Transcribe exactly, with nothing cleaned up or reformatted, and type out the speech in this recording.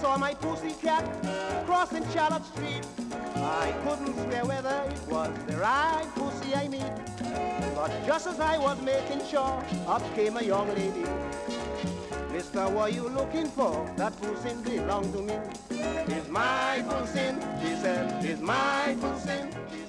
saw my pussycat crossing Charlotte Street. I couldn't swear whether it was the right pussy I meet. But just as I was making sure, up came a young lady. Mister, what you looking for? That pussy belong to me. It's my pussy, she said, it's my pussy.